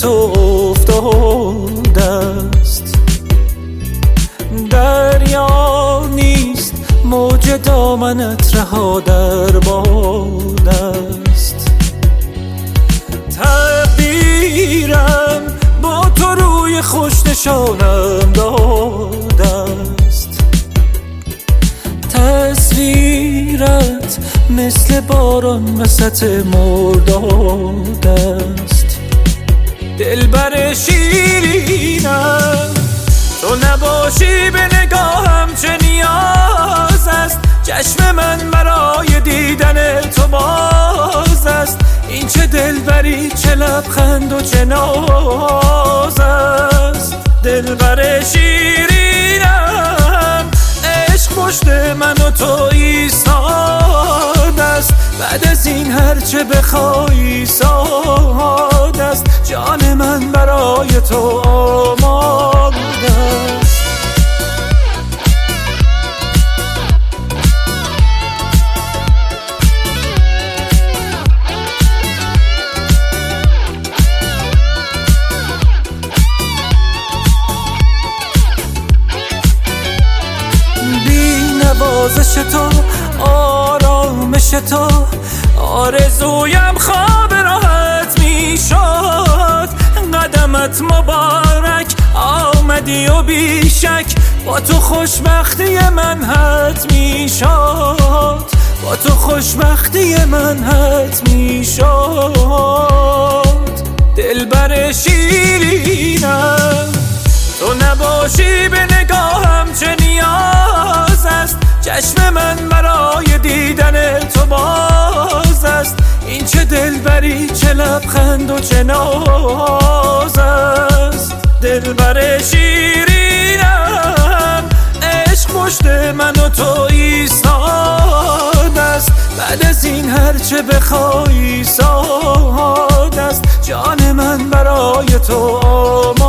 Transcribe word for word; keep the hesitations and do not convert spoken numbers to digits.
تو افتاده است. دریا نیست موج دامنت رها در باد است. تقدیرم با تو روی خوش نشانم داده است. تصویرت مثل باران وسط مرداد است. دلبر شیرینم تو نباشی به نگاهم چه نیاز است. چشم من برای دیدن تو باز است. این چه دلبری چه لبخند و چه ناز است. دلبر شیرینم عشق پشت من و تو ایستاده است. بعد از این هرچه بخوای ساده است. جان من برای تو آماده است. نوازش تو آرامش تو آرزویم خواب راحت می شد. قدمت مبارک آمدی و بیشک با تو خوشبختی من حت می شد. با تو خوشبختی من حت می شد. دلبر شیرینم تو نباشی به نگاهم چه نیاز است. چشم من برای دیدن تو باز است. این چه دلبری چه لبخند و چه ناز است. دلبر شیرینم عشق پشت من و تو ایستاده است. بعد از این هرچه بخوای ساده است. جان من برای تو آماده